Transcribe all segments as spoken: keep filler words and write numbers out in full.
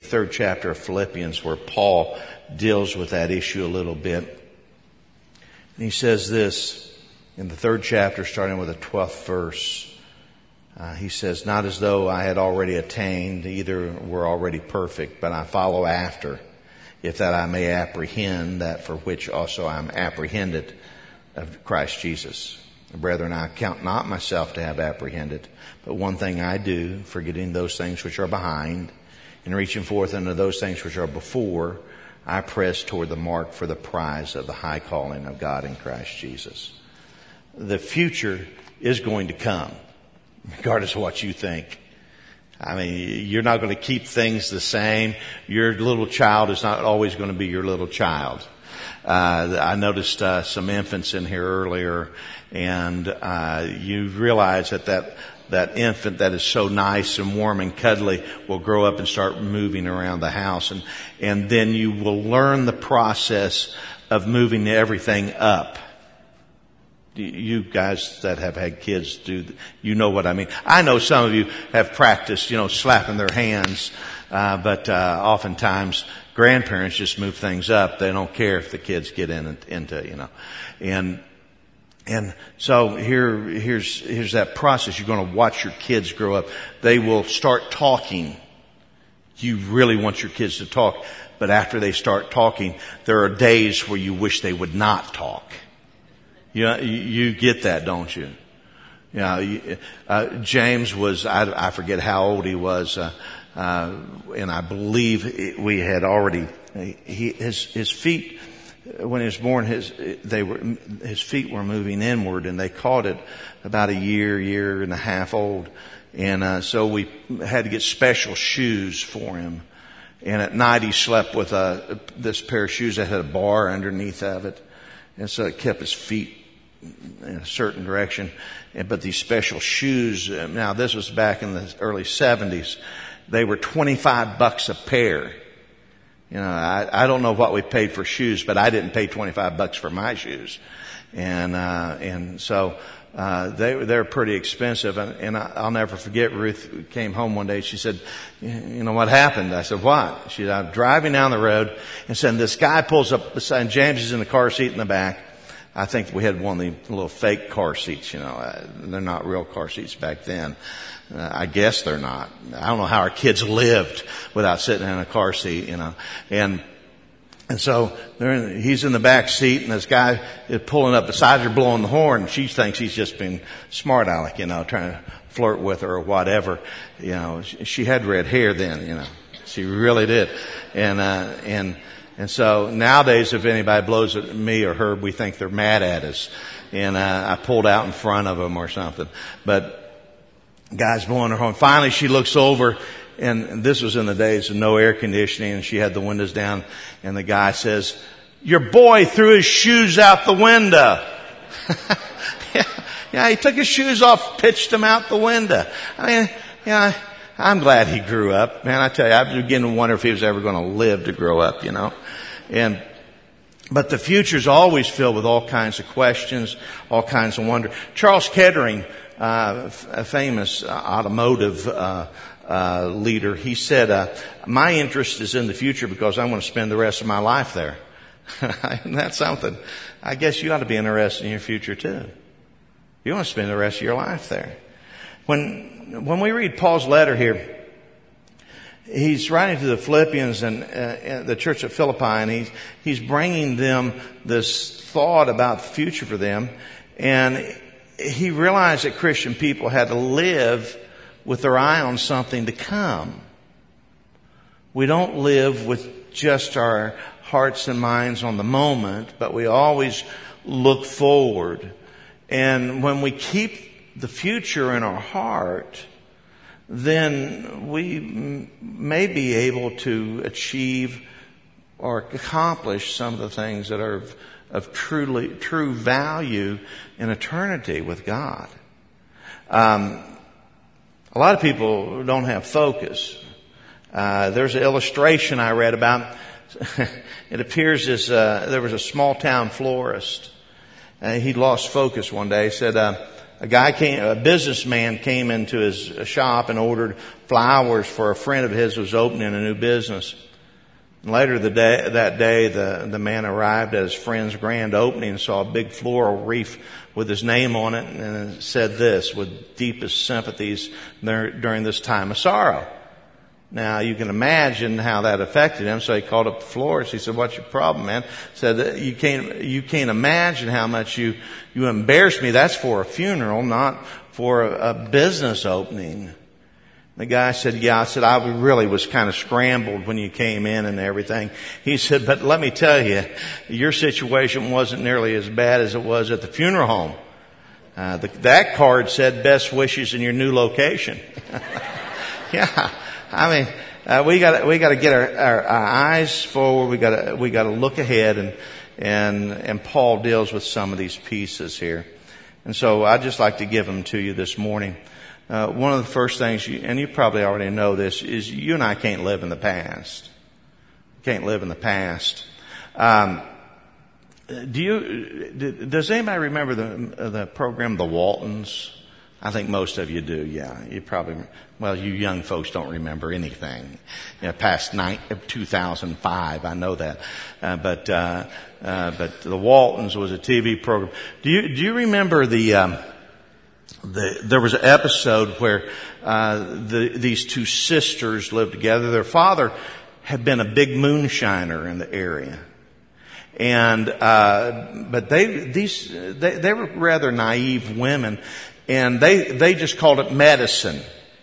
third chapter of Philippians where Paul deals with that issue a little bit. And he says this in the third chapter, starting with the twelfth verse. Uh, he says, "Not as though I had already attained, either were already perfect, but I follow after, if that I may apprehend that for which also I am apprehended of Christ Jesus. Brethren, I count not myself to have apprehended, but one thing I do, forgetting those things which are behind, and reaching forth unto those things which are before, I press toward the mark for the prize of the high calling of God in Christ Jesus." The future is going to come, regardless of what you think. I mean, you're not going to keep things the same. Your little child is not always going to be your little child. Uh, I noticed uh, some infants in here earlier, and uh, you realize that, that that infant that is so nice and warm and cuddly will grow up and start moving around the house, and and then you will learn the process of moving everything up. You guys that have had kids do, you know what I mean. I know some of you have practiced, you know, slapping their hands, uh, but uh, oftentimes grandparents just move things up. They don't care if the kids get in into, you know, and and so here here's here's that process. You're going to watch your kids grow up. They will start talking. You really want your kids to talk, but after they start talking, there are days where you wish they would not talk. You know, you get that, don't you? You know, uh, James was, I, I forget how old he was, uh, uh, and I believe we had already, he, his, his feet, when he was born, his, they were, his feet were moving inward, and they caught it about a year, year and a half old. And, uh, so we had to get special shoes for him. And at night he slept with a, this pair of shoes that had a bar underneath of it. And so it kept his feet in a certain direction. But these special shoes, now this was back in the early seventies, they were twenty-five bucks a pair. You know, I, I don't know what we paid for shoes, but I didn't pay twenty-five bucks for my shoes. And, uh, and so, uh, they, they're pretty expensive. And, and I, I'll never forget, Ruth came home one day, she said, "You know what happened?" I said, "What?" She said, "I'm driving down the road, and said, this guy pulls up beside, James is in the car seat in the back." I think we had one of the little fake car seats, you know, uh, they're not real car seats back then. Uh, I guess they're not. I don't know how our kids lived without sitting in a car seat, you know. And, and so they're in, he's in the back seat, and this guy is pulling up beside her, blowing the horn. She thinks he's just being smart aleck, you know, trying to flirt with her or whatever. You know, she, she had red hair then, you know. She really did. And, uh, and, And so nowadays, if anybody blows at me or her, we think they're mad at us. And uh, I pulled out in front of them or something. But guy's blowing her horn. Finally, she looks over, and this was in the days of no air conditioning, and she had the windows down. And the guy says, "Your boy threw his shoes out the window." yeah, yeah, he took his shoes off, pitched them out the window. I mean, yeah. I'm glad he grew up. Man, I tell you, I was beginning to wonder if he was ever going to live to grow up, you know. And, but the future's always filled with all kinds of questions, all kinds of wonder. Charles Kettering, uh, a famous uh, automotive, uh, uh, leader, he said, uh, "My interest is in the future because I want to spend the rest of my life there." Isn't that something? I guess you ought to be interested in your future too. You want to spend the rest of your life there. When, When we read Paul's letter here, he's writing to the Philippians and uh, the church at Philippi, and he's, he's bringing them this thought about the future for them. And he realized that Christian people had to live with their eye on something to come. We don't live with just our hearts and minds on the moment, but we always look forward. And when we keep the future in our heart, then we m- may be able to achieve or accomplish some of the things that are of, of truly true value in eternity with God. Um, a lot of people don't have focus. Uh, there's an illustration I read about. It appears as uh, there was a small town florist. Uh, he lost focus one day. He said, uh, a guy came, a businessman came into his shop and ordered flowers for a friend of his who was opening a new business. And later the day, that day, the, the man arrived at his friend's grand opening and saw a big floral wreath with his name on it, and it said this: with deepest sympathies during this time of sorrow. Now, you can imagine how that affected him, so he called up the florist. He said, "What's your problem, man?" Said, you can't, you can't imagine how much you, you embarrassed me. That's for a funeral, not for a, a business opening. The guy said, "Yeah." I said, "I really was kind of scrambled when you came in and everything." He said, "But let me tell you, your situation wasn't nearly as bad as it was at the funeral home. Uh, the, that card said best wishes in your new location." Yeah. I mean, uh, we got we got to get our, our, our eyes forward. We got to we got to look ahead, and and and Paul deals with some of these pieces here, and so I'd just like to give them to you this morning. Uh, one of the first things, you, and you probably already know this, is you and I can't live in the past. Can't live in the past. Um, do you? Does anybody remember the the program The Waltons? I think most of you do. Yeah, you probably. Well, you young folks don't remember anything, you know, past nine, two thousand five. I know that, uh, but uh, uh, but The Waltons was a T V program. Do you do you remember the? Um, The, there was an episode where uh, the, these two sisters lived together. Their father had been a big moonshiner in the area, and uh, but they these they, they were rather naive women, and they they just called it medicine.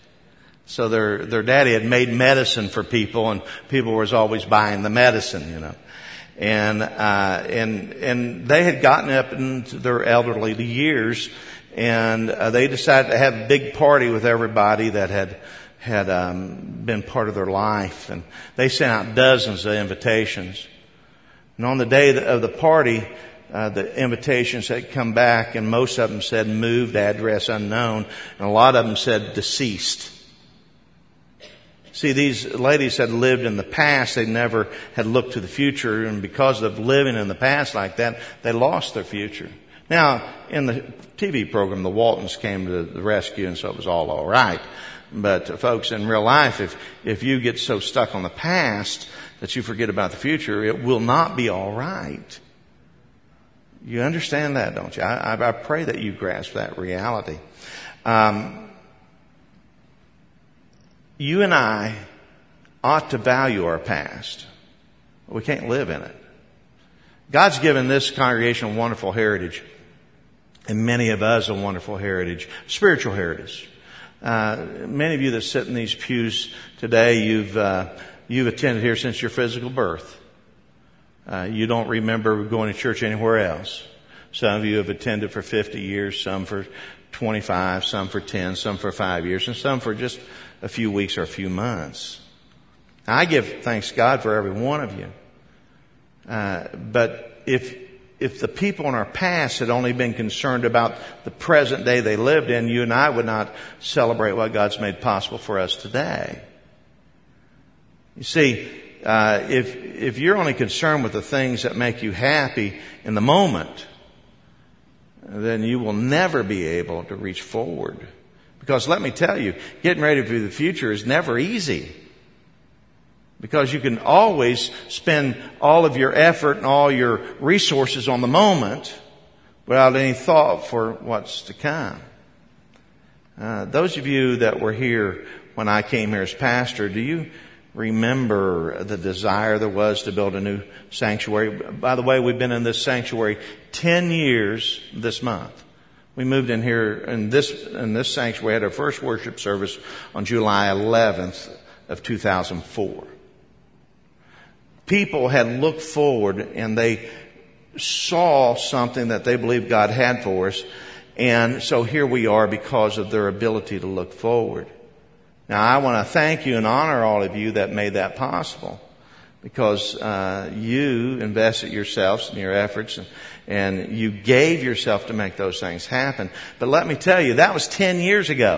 So their their daddy had made medicine for people, and people was always buying the medicine, you know. And uh, and and they had gotten up into their elderly years. And uh, they decided to have a big party with everybody that had had um, been part of their life, and they sent out dozens of invitations. And on the day of the party, uh, the invitations had come back, and most of them said moved, address unknown, and a lot of them said deceased. See, these ladies had lived in the past; they never had looked to the future, and because of living in the past like that, they lost their future. Now, in the T V program, the Waltons came to the rescue, and so it was all all right. But uh, folks, in real life, if if you get so stuck on the past that you forget about the future, it will not be all right. You understand that, don't you? I, I, I pray that you grasp that reality. Um, you and I ought to value our past. We can't live in it. God's given this congregation a wonderful heritage. And many of us a wonderful heritage, spiritual heritage. Uh, many of you that sit in these pews today, you've uh, you've attended here since your physical birth. Uh, you don't remember going to church anywhere else. Some of you have attended for fifty years, some for twenty-five, some for ten, some for five years, and some for just a few weeks or a few months. Now, I give thanks to God for every one of you. Uh, but if If the people in our past had only been concerned about the present day they lived in, you and I would not celebrate what God's made possible for us today. You see, uh, if if you're only concerned with the things that make you happy in the moment, then you will never be able to reach forward. Because let me tell you, getting ready for the future is never easy. Because you can always spend all of your effort and all your resources on the moment without any thought for what's to come. Uh, those of you that were here when I came here as pastor, do you remember the desire there was to build a new sanctuary? By the way, we've been in this sanctuary ten years this month. We moved in here in this in this sanctuary, had our first worship service on July eleventh of two thousand four. People had looked forward and they saw something that they believed God had for us. And so here we are because of their ability to look forward. Now, I want to thank you and honor all of you that made that possible, because uh, you invested yourselves in your efforts and, and you gave yourself to make those things happen. But let me tell you, that was ten years ago.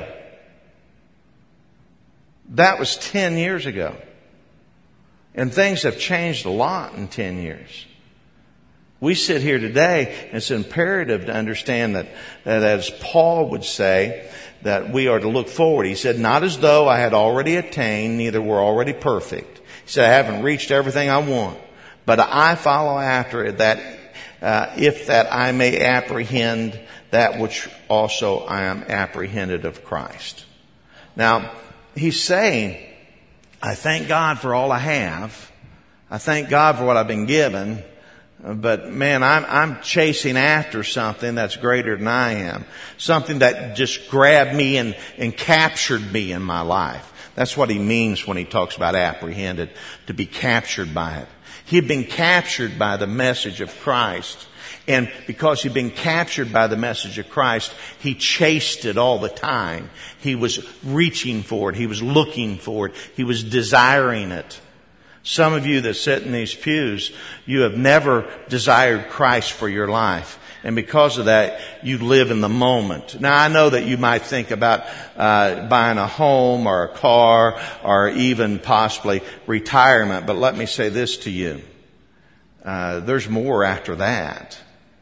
That was ten years ago. And things have changed a lot in ten years. We sit here today, and it's imperative to understand that, that as Paul would say, that we are to look forward. He said, not as though I had already attained, neither were already perfect. He said, I haven't reached everything I want, but I follow after it, that uh, if that I may apprehend that which also I am apprehended of Christ. Now, he's saying, I thank God for all I have. I thank God for what I've been given. But man, I'm, I'm chasing after something that's greater than I am. Something that just grabbed me and, and captured me in my life. That's what he means when he talks about apprehended, to be captured by it. He had been captured by the message of Christ. And because he'd been captured by the message of Christ, he chased it all the time. He was reaching for it. He was looking for it. He was desiring it. Some of you that sit in these pews, you have never desired Christ for your life. And because of that, you live in the moment. Now, I know that you might think about uh buying a home or a car or even possibly retirement. But let me say this to you. Uh there's more after that.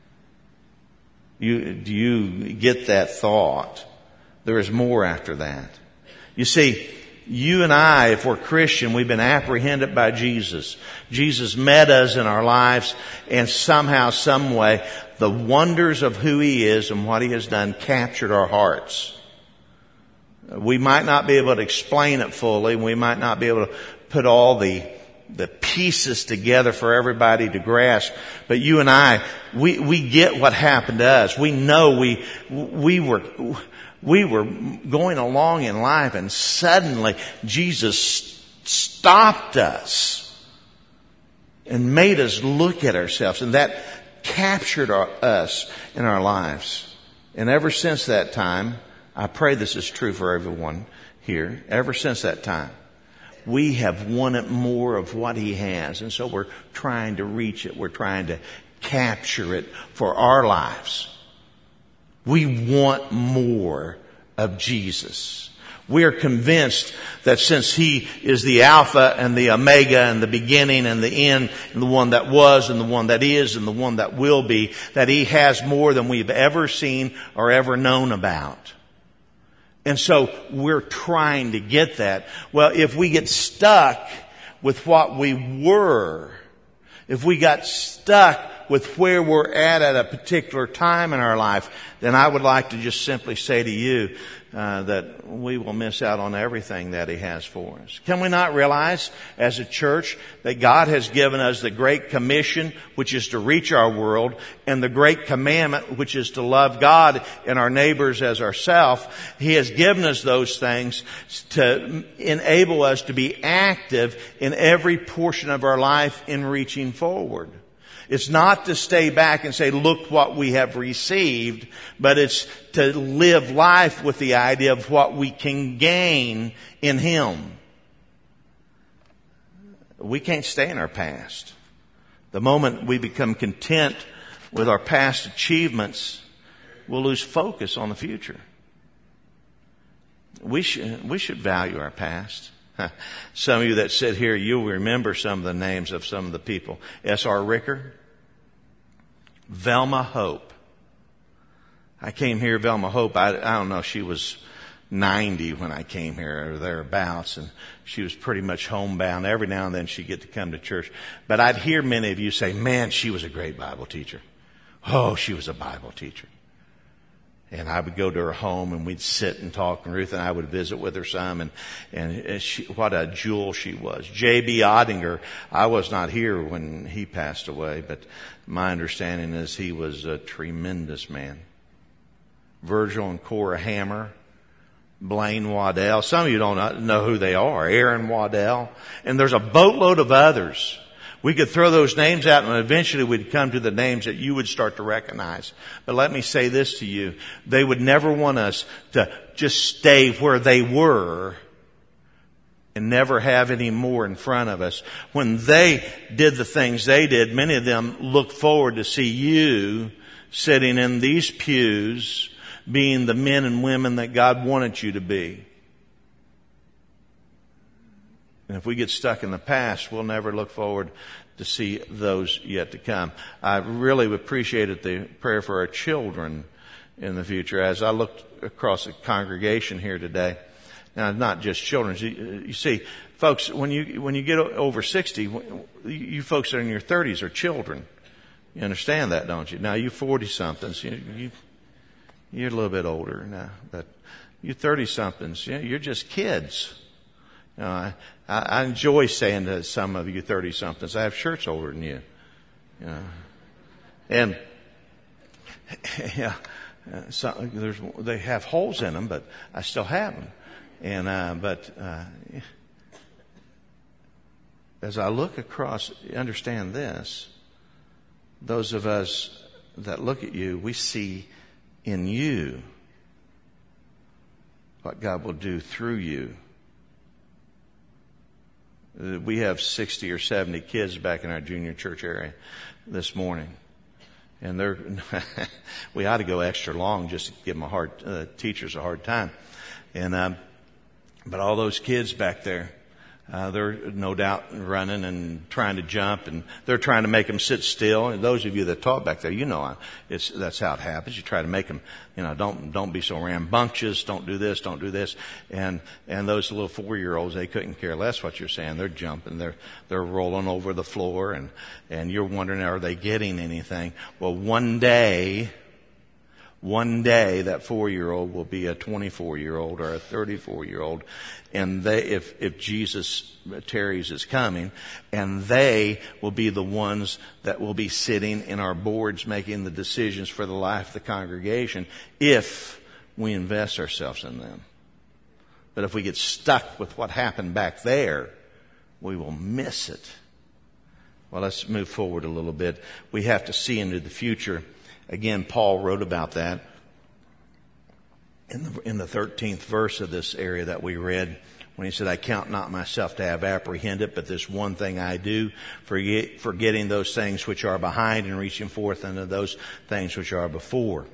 You, do you get that thought? There is more after that. You see, you and I, if we're Christian, we've been apprehended by Jesus. Jesus met us in our lives, and somehow, some way, the wonders of who He is and what He has done captured our hearts. We might not be able to explain it fully. We might not be able to put all the the pieces together for everybody to grasp. But you and I, we, we get what happened to us. We know we, we were, we were going along in life, and suddenly Jesus stopped us and made us look at ourselves, and that captured our, us in our lives. And ever since that time, I pray this is true for everyone here, ever since that time, we have wanted more of what He has. And so we're trying to reach it. We're trying to capture it for our lives. We want more of Jesus. We are convinced that since He is the Alpha and the Omega and the beginning and the end, and the one that was and the one that is and the one that will be, that He has more than we've ever seen or ever known about. And so we're trying to get that. Well, if we get stuck with what we were, if we got stuck with where we're at at a particular time in our life, then I would like to just simply say to you uh, that we will miss out on everything that He has for us. Can we not realize as a church that God has given us the Great Commission, which is to reach our world, and the Great Commandment, which is to love God and our neighbors as ourselves? He has given us those things to enable us to be active in every portion of our life in reaching forward. It's not to stay back and say, look what we have received, but it's to live life with the idea of what we can gain in Him. We can't stay in our past. The moment we become content with our past achievements, we'll lose focus on the future. We should, we should value our past. Some of you that sit here, you'll remember some of the names of some of the people. S R Ricker, Velma Hope. I came here, Velma Hope, I, I don't know, she was ninety when I came here or thereabouts, and she was pretty much homebound. Every now and then she'd get to come to church. But I'd hear many of you say, man, she was a great Bible teacher. Oh, she was a Bible teacher. And I would go to her home, and we'd sit and talk, and Ruth and I would visit with her some, and, and she, what a jewel she was. J B Ottinger, I was not here when he passed away, but my understanding is he was a tremendous man. Virgil and Cora Hammer, Blaine Waddell. Some of you don't know who they are. Aaron Waddell. And there's a boatload of others. We could throw those names out, and eventually we'd come to the names that you would start to recognize. But let me say this to you. They would never want us to just stay where they were and never have any more in front of us. When they did the things they did, many of them looked forward to see you sitting in these pews being the men and women that God wanted you to be. And if we get stuck in the past, we'll never look forward to see those yet to come. I really appreciated the prayer for our children in the future. As I looked across the congregation here today, now not just children, you, you see, folks, when you when you get over sixty, you folks that are in your thirties are children. You understand that, don't you? Now you forty-somethings, you, you you're a little bit older now, but you thirty-somethings, you know, you're just kids. You know, I, I enjoy saying to some of you thirty-somethings, I have shirts older than you. You know. And, yeah, so there's, they have holes in them, but I still have them. And, uh, but, uh, as I look across, understand this, those of us that look at you, we see in you what God will do through you. We have sixty or seventy kids back in our junior church area this morning. And they're, we ought to go extra long just to give them a hard, uh, teachers a hard time. And, um, but all those kids back there, uh, they're no doubt running and trying to jump, and they're trying to make them sit still. And those of you that taught back there, you know, it's, that's how it happens. You try to make them, you know, don't, don't be so rambunctious. Don't do this. Don't do this. And, and those little four-year-olds, they couldn't care less what you're saying. They're jumping. They're, they're rolling over the floor, and, and you're wondering, are they getting anything? Well, one day, One day that four-year-old will be a twenty-four-year-old or a thirty-four-year-old. And they, if, if Jesus tarries is coming, and they will be the ones that will be sitting in our boards making the decisions for the life of the congregation if we invest ourselves in them. But if we get stuck with what happened back there, we will miss it. Well, let's move forward a little bit. We have to see into the future. Again, Paul wrote about that in the, in the thirteenth verse of this area that we read, when he said, I count not myself to have apprehended, but this one thing I do, forget, forgetting those things which are behind and reaching forth unto those things which are before.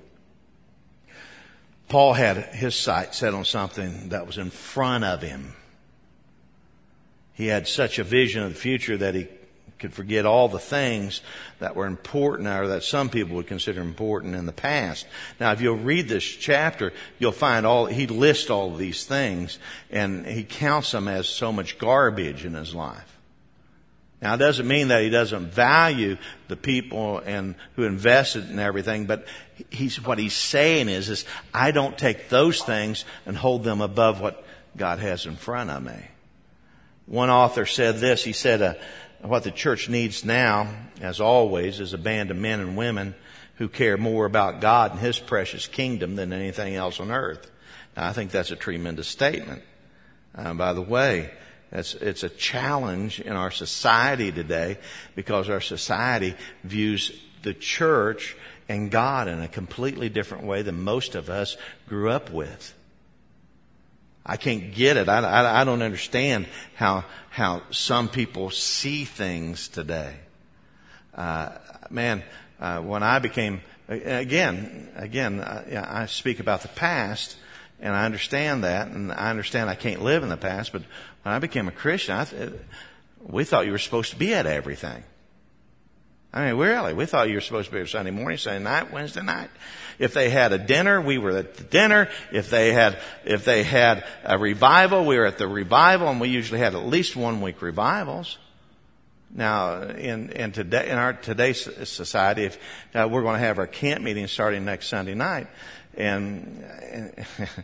Paul had his sight set on something that was in front of him. He had such a vision of the future that he could forget all the things that were important, or that some people would consider important in the past. Now, if you'll read this chapter, you'll find all, he lists all of these things, and he counts them as so much garbage in his life. Now, it doesn't mean that he doesn't value the people and who invested in everything, but he's, what he's saying is, is, I don't take those things and hold them above what God has in front of me. One author said this, he said, uh, what the church needs now, as always, is a band of men and women who care more about God and His precious kingdom than anything else on earth. Now, I think that's a tremendous statement. Uh, by the way, it's, it's a challenge in our society today, because our society views the church and God in a completely different way than most of us grew up with. I can't get it. I, I, I don't understand how how some people see things today. Uh, man, uh, when I became again again, I, I speak about the past, and I understand that, and I understand I can't live in the past. But when I became a Christian, I, we thought you were supposed to be at everything. I mean, really, we thought you were supposed to be at Sunday morning, Sunday night, Wednesday night. If they had a dinner, we were at the dinner. If they had, if they had a revival, we were at the revival, and we usually had at least one week revivals. Now, in, in today, in our today's society, if uh, we're going to have our camp meeting starting next Sunday night, and, and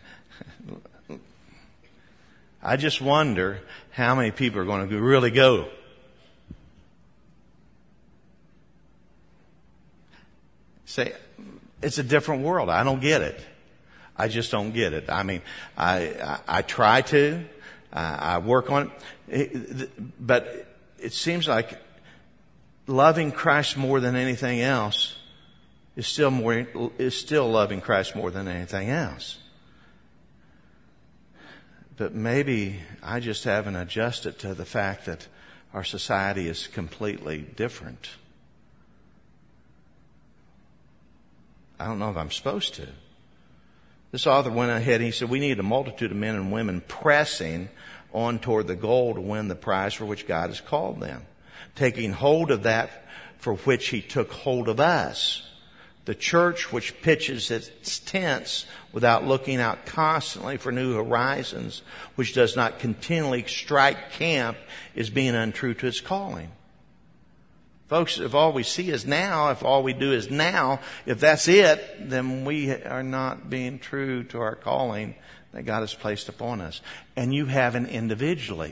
I just wonder how many people are going to really go. Say, it's a different world. I don't get it. I just don't get it. I mean, I I, I try to, uh, I work on it, it, but it seems like loving Christ more than anything else is still more is still loving Christ more than anything else. But maybe I just haven't adjusted to the fact that our society is completely different. I don't know if I'm supposed to. This author went ahead and he said, we need a multitude of men and women pressing on toward the goal to win the prize for which God has called them, taking hold of that for which he took hold of us. The church which pitches its tents without looking out constantly for new horizons, which does not continually strike camp, is being untrue to its calling. Folks, if all we see is now, if all we do is now, if that's it, then we are not being true to our calling that God has placed upon us. And you haven't individually.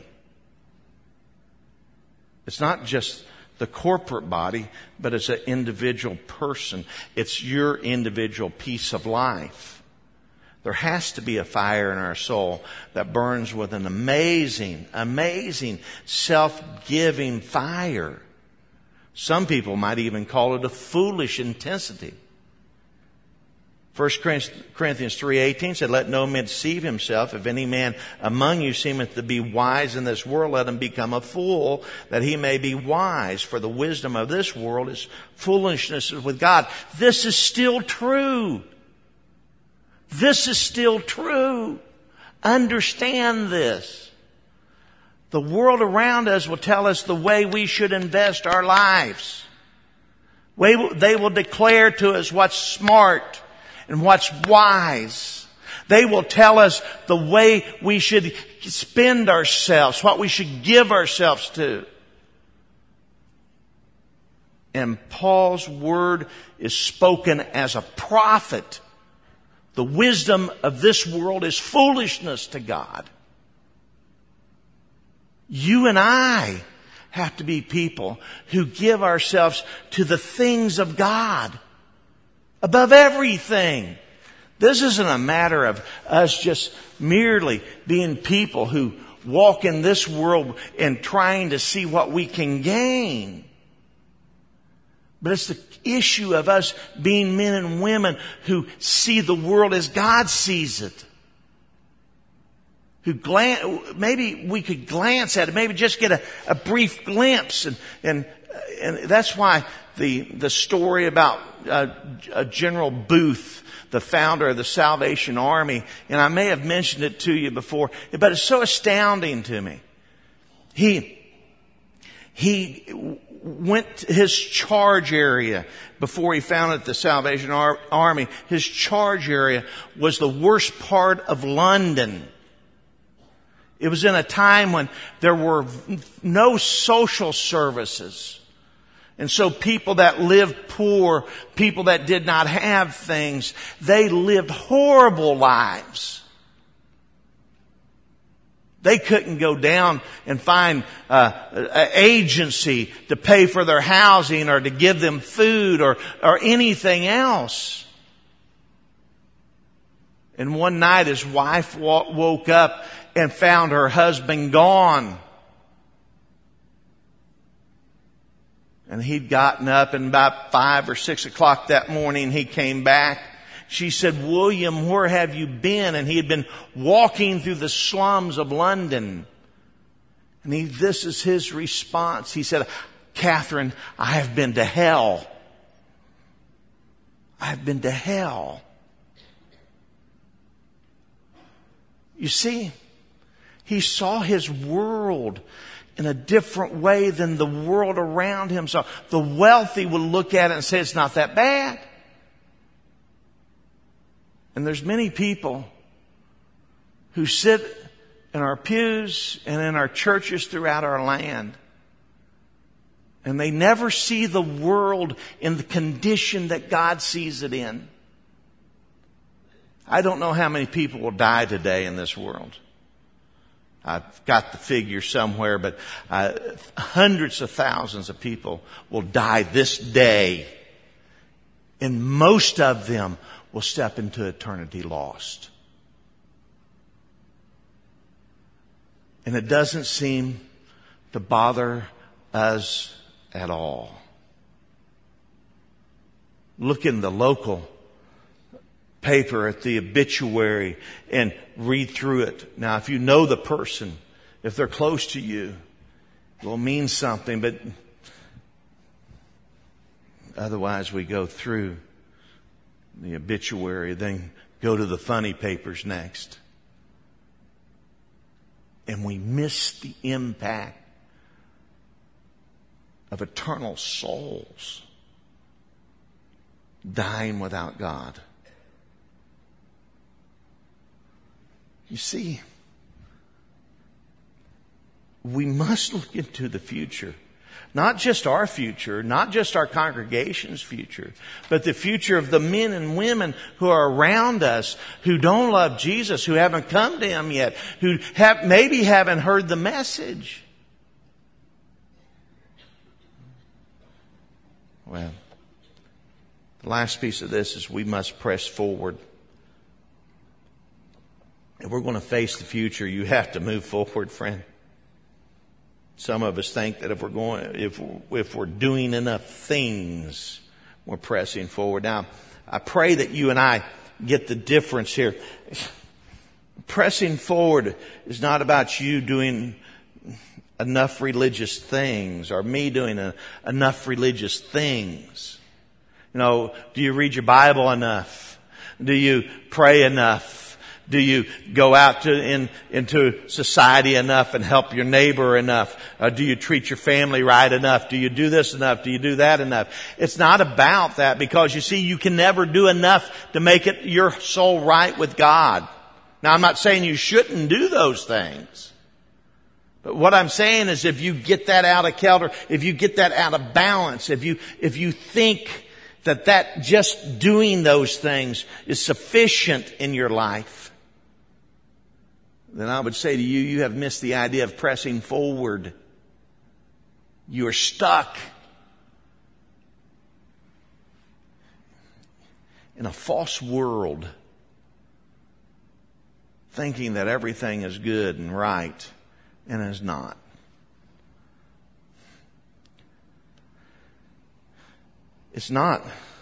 It's not just the corporate body, but it's an individual person. It's your individual piece of life. There has to be a fire in our soul that burns with an amazing, amazing self-giving fire. Some people might even call it a foolish intensity. First Corinthians three eighteen said, "Let no man deceive himself. If any man among you seemeth to be wise in this world, let him become a fool, that he may be wise. For the wisdom of this world is foolishness with God." This is still true. This is still true. Understand this. The world around us will tell us the way we should invest our lives. They will declare to us what's smart and what's wise. They will tell us the way we should spend ourselves, what we should give ourselves to. And Paul's word is spoken as a prophet. The wisdom of this world is foolishness to God. You and I have to be people who give ourselves to the things of God above everything. This isn't a matter of us just merely being people who walk in this world and trying to see what we can gain. But it's the issue of us being men and women who see the world as God sees it. Who glance, maybe we could glance at it, maybe just get a, a brief glimpse. And, and, and that's why the, the story about uh, General Booth, the founder of the Salvation Army, and I may have mentioned it to you before, but it's so astounding to me. He, he went to his charge area before he founded the Salvation Ar- Army. His charge area was the worst part of London. It was in a time when there were no social services. And so people that lived poor, people that did not have things, they lived horrible lives. They couldn't go down and find uh, an agency to pay for their housing or to give them food or, or anything else. And one night his wife woke up and found her husband gone. And he'd gotten up, and about five or six o'clock that morning he came back. She said, "William, where have you been?" And he had been walking through the slums of London. And he, this is his response. He said, "Catherine, I have been to hell. I have been to hell." You see, he saw his world in a different way than the world around him saw. The wealthy will look at it and say, "It's not that bad." And there's many people who sit in our pews and in our churches throughout our land, and they never see the world in the condition that God sees it in. I don't know how many people will die today in this world. I've got the figure somewhere, but uh, hundreds of thousands of people will die this day. And most of them will step into eternity lost. And it doesn't seem to bother us at all. Look in the local paper at the obituary and read through it. Now, if you know the person, if they're close to you, it will mean something, but otherwise we go through the obituary, then go to the funny papers next. And we miss the impact of eternal souls dying without God. You see, we must look into the future. Not just our future, not just our congregation's future, but the future of the men and women who are around us, who don't love Jesus, who haven't come to Him yet, who have, maybe haven't heard the message. Well, the last piece of this is we must press forward. If we're going to face the future, you have to move forward, friend. Some of us think that if we're going, if if we're doing enough things, we're pressing forward. Now, I pray that you and I get the difference here. Pressing forward is not about you doing enough religious things or me doing a, enough religious things. You know, do you read your Bible enough? Do you pray enough? Do you go out to in, into society enough and help your neighbor enough? Uh, do you treat your family right enough? Do you do this enough? Do you do that enough? It's not about that, because you see, you can never do enough to make it your soul right with God. Now, I'm not saying you shouldn't do those things. But what I'm saying is, if you get that out of kilter, if you get that out of balance, if you, if you think that that just doing those things is sufficient in your life, then I would say to you, you have missed the idea of pressing forward. You are stuck in a false world, thinking that everything is good and right, and is not. It's not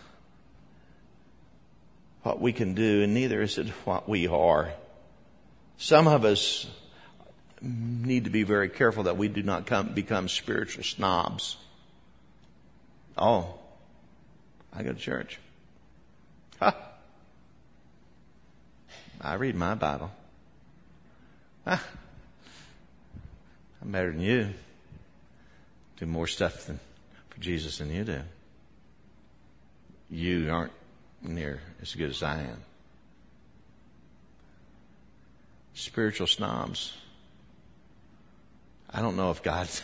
what we can do, and neither is it what we are. Some of us need to be very careful that we do not come, become spiritual snobs. Oh, I go to church. Huh. I read my Bible. Huh. I'm better than you. Do more stuff than, for Jesus than you do. You aren't near as good as I am. Spiritual snobs. I don't know if God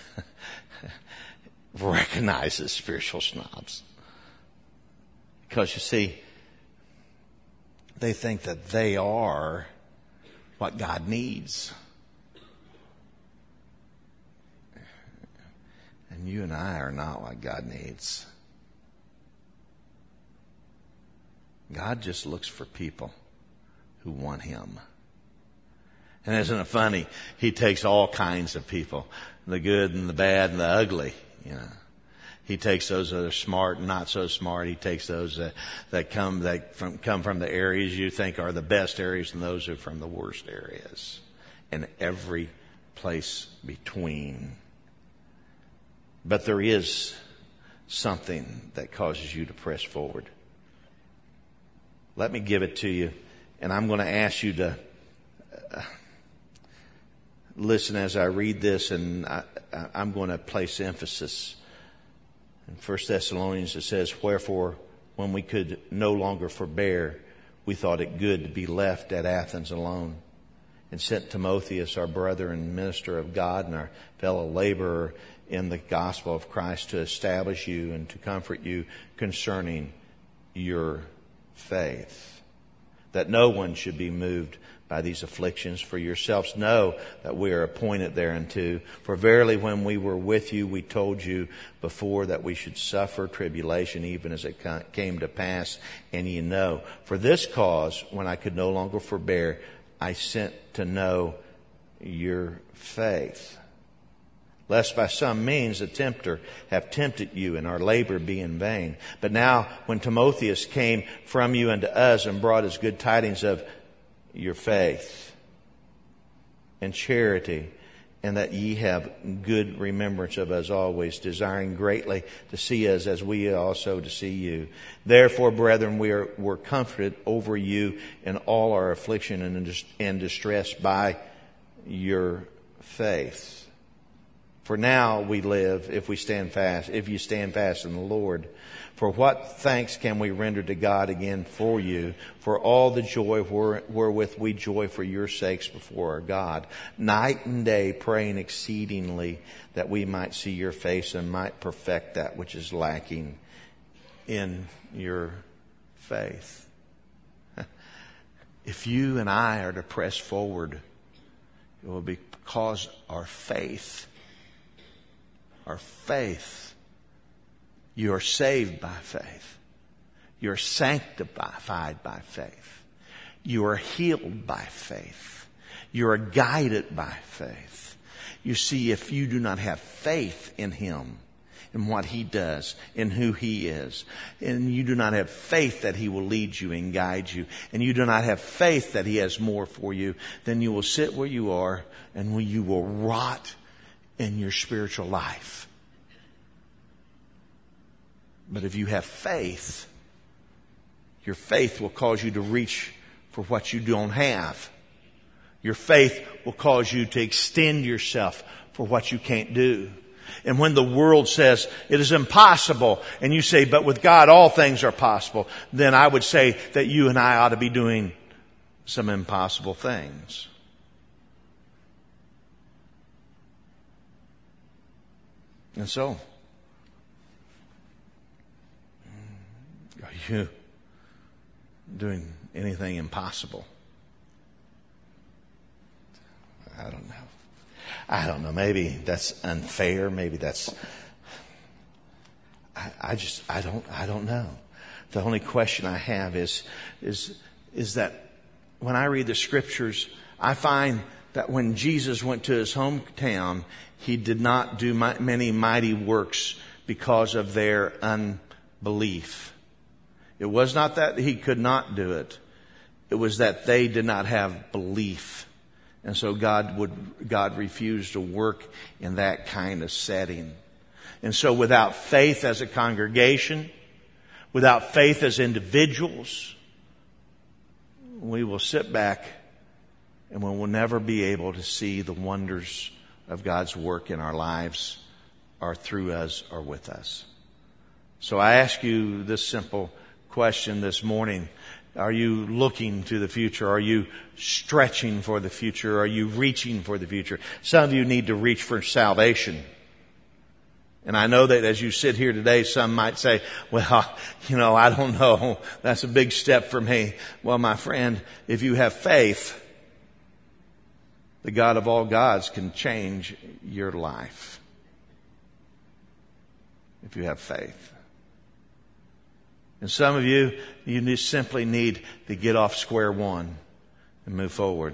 recognizes spiritual snobs. Because you see, they think that they are what God needs. And you and I are not what God needs. God just looks for people who want Him. And isn't it funny? He takes all kinds of people, the good and the bad and the ugly. You know, He takes those that are smart and not so smart. He takes those that, that come that from, come from the areas you think are the best areas, and those who are from the worst areas, and every place between. But there is something that causes you to press forward. Let me give it to you, and I'm going to ask you to uh, listen as I read this, and I, I'm going to place emphasis. In First Thessalonians it says, "Wherefore, when we could no longer forbear, we thought it good to be left at Athens alone, and sent Timotheus, our brother and minister of God and our fellow laborer in the gospel of Christ, to establish you and to comfort you concerning your faith, that no one should be moved by these afflictions. For yourselves know that we are appointed thereunto. For verily when we were with you, we told you before that we should suffer tribulation, even as it came to pass. And ye know, for this cause, when I could no longer forbear, I sent to know your faith, lest by some means the tempter have tempted you, and our labor be in vain. But now, when Timotheus came from you unto us, and brought us good tidings of your faith and charity, and that ye have good remembrance of us always, desiring greatly to see us as we also to see you. Therefore, brethren, we are were comforted over you in all our affliction and, and distress by your faith. For now we live if we stand fast, if you stand fast in the Lord. For what thanks can we render to God again for you, for all the joy wherewith we joy for your sakes before our God, night and day praying exceedingly that we might see your face and might perfect that which is lacking in your faith. If you and I are to press forward, it will be because our faith, our faith, you are saved by faith. You are sanctified by faith. You are healed by faith. You are guided by faith. You see, if you do not have faith in Him, in what He does, in who He is, and you do not have faith that He will lead you and guide you, and you do not have faith that He has more for you, then you will sit where you are and you will rot in your spiritual life. But if you have faith, your faith will cause you to reach for what you don't have. Your faith will cause you to extend yourself for what you can't do. And when the world says it is impossible, and you say, but with God all things are possible, then I would say that you and I ought to be doing some impossible things. And so, are you doing anything impossible? I don't know. I don't know. Maybe that's unfair. Maybe that's, I, I just, I don't, I don't know. The only question I have is, is, is that when I read the scriptures, I find that when Jesus went to his hometown, He did not do many mighty works because of their unbelief. It was not that He could not do it. It was that they did not have belief. And so God would, God refused to work in that kind of setting. And so without faith as a congregation, without faith as individuals, we will sit back and we will never be able to see the wonders of God's work in our lives, or through us, or with us. So I ask you this simple question this morning. Are you looking to the future? Are you stretching for the future? Are you reaching for the future? Some of you need to reach for salvation. And I know that as you sit here today, some might say, well, you know, I don't know. That's a big step for me. Well, my friend, if you have faith, the God of all gods can change your life. If you have faith. And some of you, you just simply need to get off square one and move forward.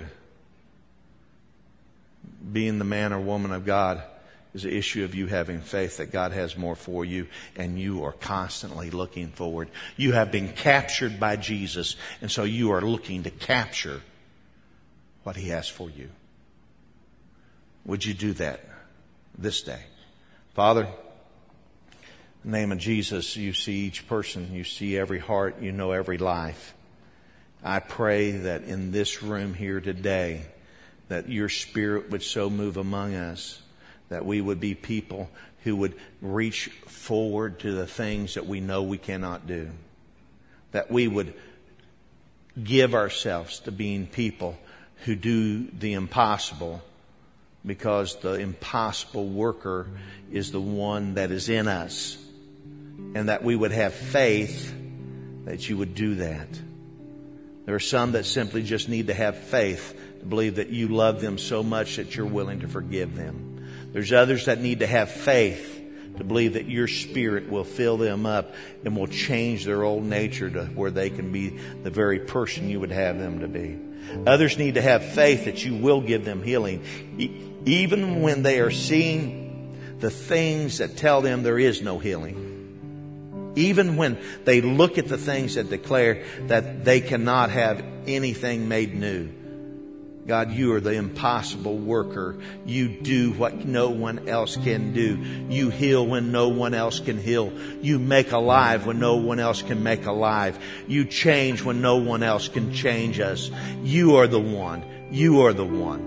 Being the man or woman of God is an issue of you having faith that God has more for you, and you are constantly looking forward. You have been captured by Jesus, and so you are looking to capture what He has for you. Would you do that this day? Father, in the name of Jesus, you see each person, you see every heart, you know every life. I pray that in this room here today, that your Spirit would so move among us, that we would be people who would reach forward to the things that we know we cannot do. That we would give ourselves to being people who do the impossible, because the impossible worker is the one that is in us. And that we would have faith that you would do that. There are some that simply just need to have faith to believe that you love them so much that you're willing to forgive them. There's others that need to have faith to believe that your Spirit will fill them up and will change their old nature to where they can be the very person you would have them to be. Others need to have faith that you will give them healing, even when they are seeing the things that tell them there is no healing. Even when they look at the things that declare that they cannot have anything made new. God, you are the impossible worker. You do what no one else can do. You heal when no one else can heal. You make alive when no one else can make alive. You change when no one else can change us. You are the one. You are the one.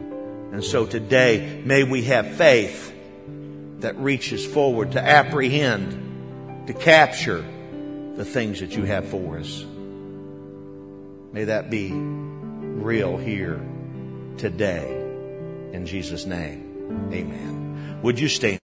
And so today, may we have faith that reaches forward to apprehend, to capture the things that you have for us. May that be real here today. In Jesus' name, amen. Would you stand?